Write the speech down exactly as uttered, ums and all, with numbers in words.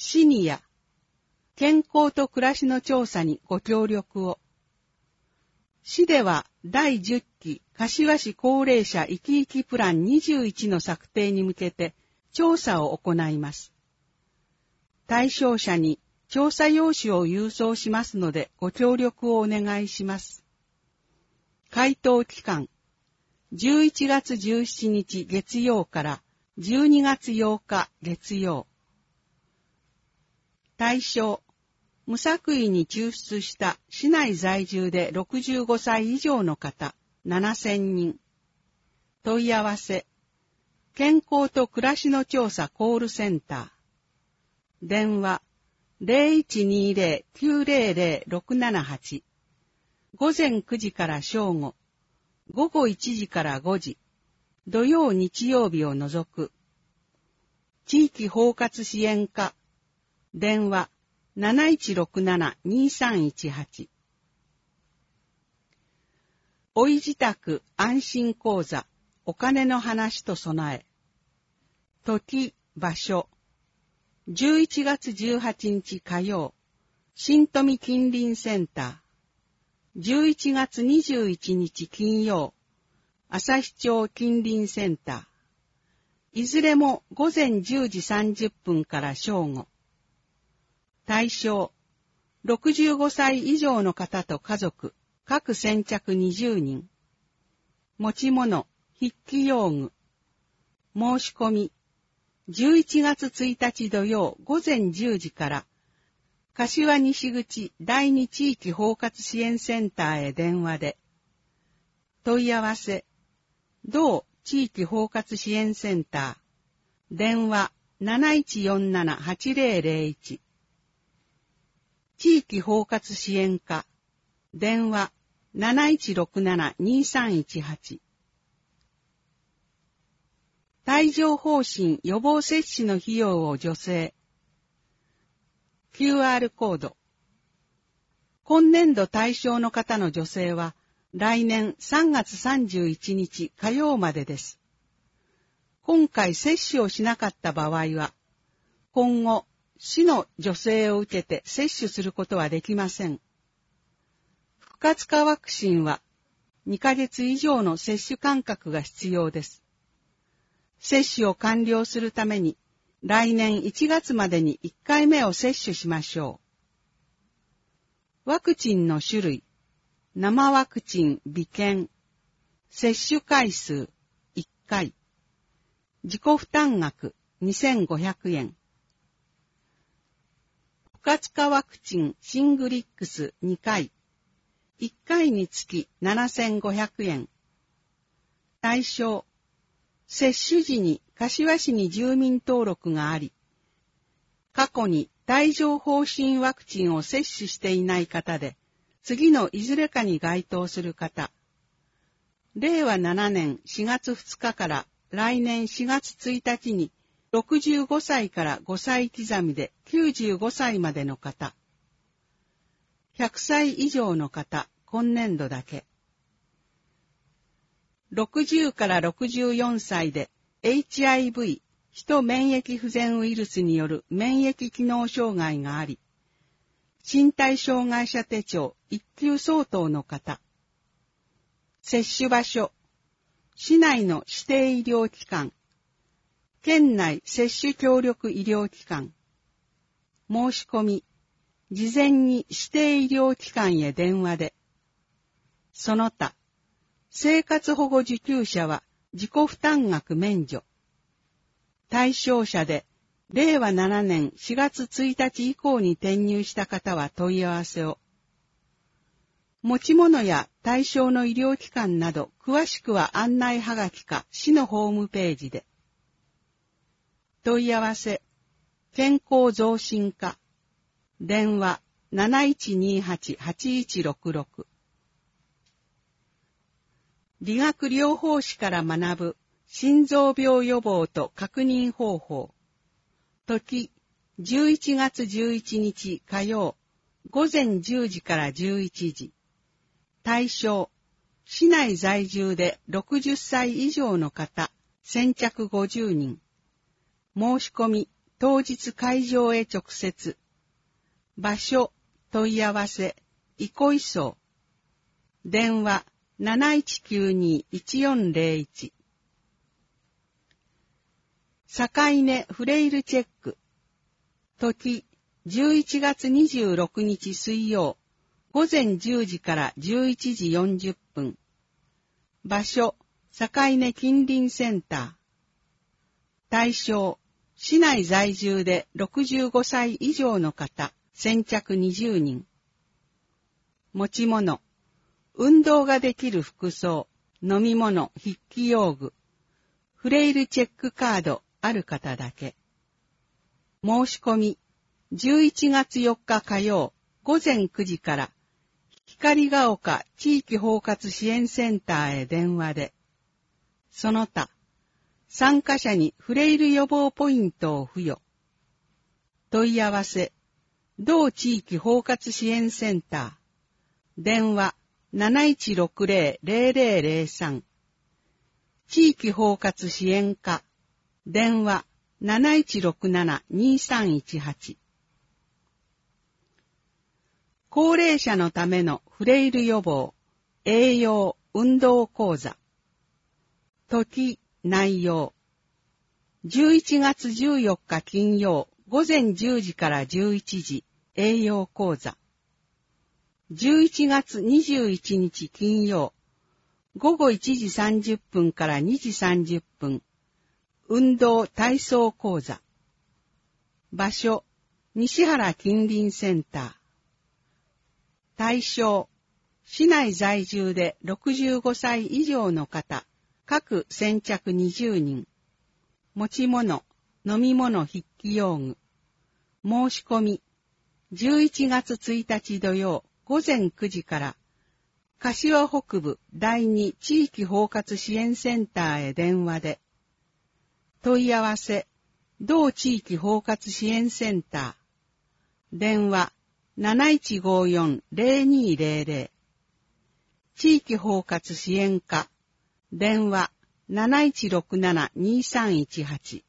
シニア、健康と暮らしの調査にご協力を。市ではだいじゅっき柏市高齢者生き生きプランにじゅういちの策定に向けて調査を行います。対象者に調査用紙を郵送しますのでご協力をお願いします。回答期間、じゅういちがつじゅうしちにち月曜からじゅうにがつようか月曜。対象、無作為に抽出した市内在住でろくじゅうごさい以上の方ななせんにん。問い合わせ、健康と暮らしの調査コールセンター。電話、ゼロいちにゼロ きゅうゼロゼロ ろくななはち。午前くじから正午、午後いちじからごじ、土曜日曜日を除く。地域包括支援課、電話、なないちろくなな にさんいちはち。おい自宅安心講座、お金の話と備え。時、場所。じゅういちがつじゅうはちにち火曜、新富近隣センター。じゅういちがつにじゅういちにち金曜、旭町近隣センター。いずれも午前じゅうじさんじゅっぷんから正午。対象、ろくじゅうごさい以上の方と家族、各先着にじゅうにん。持ち物、筆記用具。申し込み、じゅういちがつついたち土曜午前じゅうじから、柏西口第二地域包括支援センターへ電話で。問い合わせ、同地域包括支援センター、電話 なないちよんなな はちゼロゼロいち。地域包括支援課、電話 なないちろくなな にさんいちはち。帯状疱疹予防接種の費用を助成。キューアール コード。今年度対象の方の助成は来年さんがつさんじゅういちにち火曜までです。今回接種をしなかった場合は、今後、市の助成を受けて接種することはできません。不活化ワクチンはにかげつ以上の接種間隔が必要です。接種を完了するために来年いちがつまでにいっかいめを接種しましょう。ワクチンの種類、生ワクチン、微検、接種回数いっかい、自己負担額にせんごひゃくえん。不活化ワクチンシングリックスにかい、いっかいにつきななせんごひゃくえん。対象、接種時に柏市に住民登録があり、過去に帯状疱疹ワクチンを接種していない方で、次のいずれかに該当する方、れいわななねんしがつふつかから来年しがつついたちにろくじゅうごさいからごさい刻みできゅうじゅうごさいまでの方、ひゃくさい以上の方、今年度だけ。ろくじゅうからろくじゅうよんさいで エイチアイブイ、ヒト免疫不全ウイルスによる免疫機能障害があり、身体障害者手帳いっきゅう相当の方、接種場所、市内の指定医療機関、県内接種協力医療機関、申し込み、事前に指定医療機関へ電話で、その他、生活保護受給者は自己負担額免除。対象者で、れいわななねんしがつついたち以降に転入した方は問い合わせを。持ち物や対象の医療機関など詳しくは案内はがきか市のホームページで。問い合わせ、健康増進課、電話 なないちにはち はちいちろくろく。理学療法士から学ぶ心臓病予防と確認方法。時、じゅういちがつじゅういちにち火曜、午前じゅうじからじゅういちじ。対象、市内在住でろくじゅっさい以上の方、先着ごじゅうにん。申し込み、 当日会場へ直接。場所、問い合わせ、憩いそう。電話、なないちきゅうに いちよんゼロいち。境根フレイルチェック。時、じゅういちがつにじゅうろくにち水曜、午前じゅうじからじゅういちじよんじゅっぷん。場所、境根近隣センター。対象、市内在住でろくじゅうごさい以上の方、先着にじゅうにん。持ち物、運動ができる服装、飲み物、筆記用具、フレイルチェックカードある方だけ。申し込み、じゅういちがつよっか火曜、午前くじから、光が丘地域包括支援センターへ電話で。その他、参加者にフレイル予防ポイントを付与。問い合わせ、同地域包括支援センター。電話、なないちろくゼロ ゼロゼロゼロさん。地域包括支援課。電話、なないちろくなな にさんいちはち。高齢者のためのフレイル予防、栄養、運動講座。時、内容。じゅういちがつじゅうよっか金曜、午前じゅうじからじゅういちじ、栄養講座。じゅういちがつにじゅういちにち金曜、午後いちじさんじゅっぷんからにじさんじゅっぷん、運動体操講座。場所、西原近隣センター。対象、市内在住でろくじゅうごさい以上の方、各先着にじゅうにん。持ち物、飲み物筆記用具。申し込み、じゅういちがつついたち土曜、午前くじから、柏北部だいに地域包括支援センターへ電話で。問い合わせ、同地域包括支援センター。電話、なないちごよん ゼロにゼロゼロ。地域包括支援課。電話、なないちろくなな にさんいちはち。